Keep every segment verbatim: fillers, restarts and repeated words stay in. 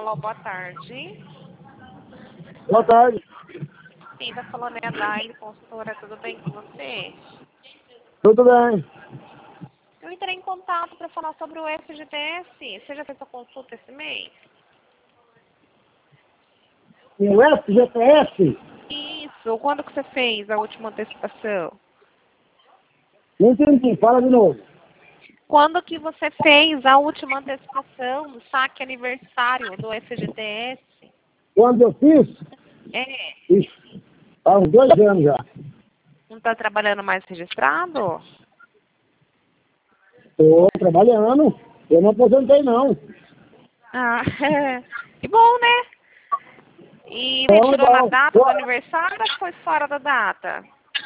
Alô, boa tarde. Boa tarde. Sim, tá falando é a Daile, consultora, tudo bem com você? Tudo bem. Eu entrei em contato para falar sobre o F G T S. Você já fez a consulta esse mês? E o F G T S? Isso. Quando que você fez a última antecipação? Não entendi, fala de novo. Quando que você fez a última antecipação do saque aniversário do F G T S? Quando eu fiz, É. isso, há uns dois anos já. Não está trabalhando mais registrado? Estou trabalhando, eu não aposentei não. Ah, que bom, né? E Bom, retirou na bom. data do aniversário ou foi fora da data?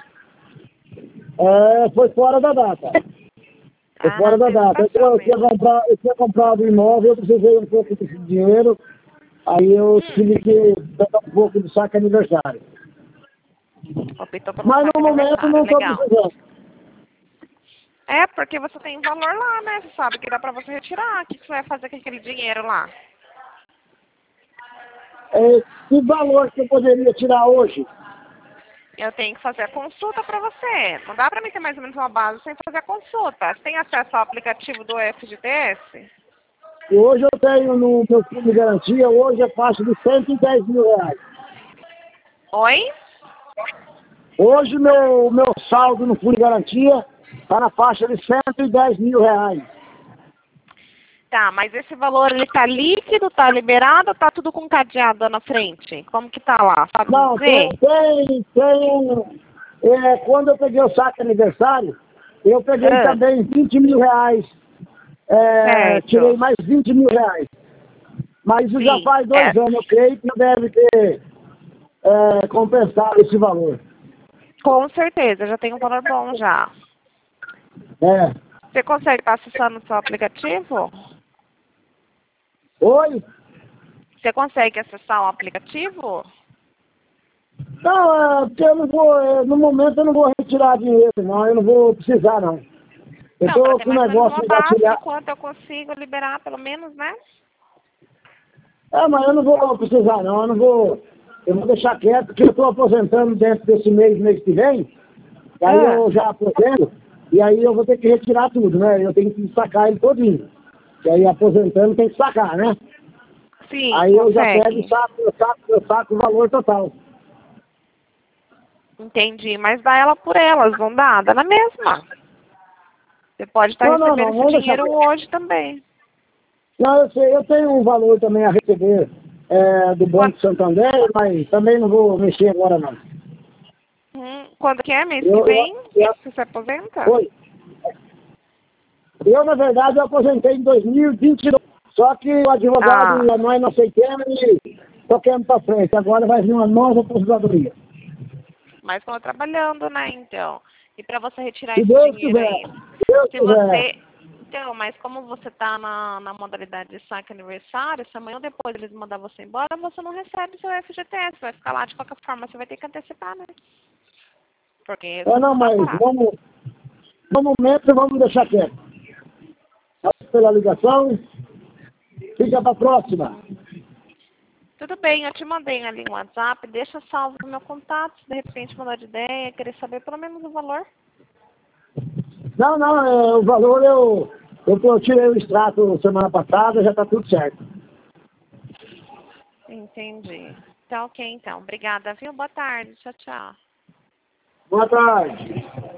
É, foi fora da data. Foi Ah, na fora da data. Eu, antecipação eu, tinha mesmo. comprado, eu tinha comprado um imóvel, eu precisei um pouco desse dinheiro, aí eu Hum, tive que dar um pouco de saque aniversário. optou pelo Mas saque no momento aniversário, não estou legal. precisando. É, porque você tem valor lá, né? Você sabe que dá pra você retirar. O que você vai fazer com aquele dinheiro lá? É, que valor que eu poderia tirar hoje? Eu tenho que fazer a consulta pra você. Não dá pra mim ter mais ou menos uma base sem fazer a consulta. Você tem acesso ao aplicativo do F G T S? E hoje eu tenho no meu fundo de garantia, hoje é faixa de cento e dez mil reais. Oi? Hoje meu, meu saldo no fundo de garantia está na faixa de cento e dez mil reais. Tá, mas esse valor ele tá líquido, tá liberado ou tá tudo com cadeado na frente? Como que tá lá? Sabe Não, dizer? tem, tem, tem é, quando eu peguei o saque aniversário, eu peguei Ah, também vinte mil reais, é, tirei certo. mais vinte mil reais. Mas isso já Sim. faz É, dois anos, eu creio que deve ter é, compensado esse valor. com certeza, já tem um valor bom já. É. Você consegue estar acessando o seu aplicativo? Oi? Você consegue acessar o aplicativo? Não, é, porque eu não vou, é, no momento eu não vou retirar dinheiro, não, eu não vou precisar, não. Eu Não, para tô ter com o mais ou menos negócio uma de base de engatilhar. quanto eu consigo liberar, pelo menos, né? É, mas eu não vou precisar, não, eu não vou, eu vou deixar quieto, porque eu tô aposentando dentro desse mês, mês que vem, e aí Ah, eu já aposento, e aí eu vou ter que retirar tudo, né? Eu tenho que sacar ele todinho. E aí aposentando tem que sacar, né? sim, Aí eu já pego e consegue. saco, eu saco, eu saco o valor total. Entendi, mas dá ela por elas, não dá? Dá na mesma. Você pode estar Não, não, recebendo não, esse vamos deixar dinheiro quieto. hoje também. Não, eu sei, eu tenho um valor também a receber é, do Quando, Banco Santander, mas também não vou mexer agora não. hum, quando que é? Mês que Eu, eu, vem? eu, Você se aposenta? foi. Eu, na verdade, eu aposentei em dois mil e vinte e dois, só que o advogado, Ah, nós não aceitamos e toquemos para frente. Agora vai vir uma nova aposentadoria. mas estou trabalhando, né, então. E para você retirar Se esse Deus dinheiro quiser, aí? se Deus Se quiser. você... Então, mas como você está na, na modalidade de saque aniversário, se amanhã ou depois eles mandar você embora, você não recebe seu F G T S. Vai ficar lá de qualquer forma, você vai ter que antecipar, né? Porque É, você não, não está mas parado. vamos, no momento vamos deixar quieto. Obrigado pela ligação, fica para a próxima. Tudo bem, eu te mandei ali um WhatsApp, deixa salvo o meu contato, se de repente mudar de ideia, querer saber pelo menos o valor. Não, não, é, o valor eu, eu, eu tirei o extrato semana passada, já está tudo certo. Entendi. Tá ok, então. Obrigada, viu? Boa tarde. Tchau, tchau. Boa tarde.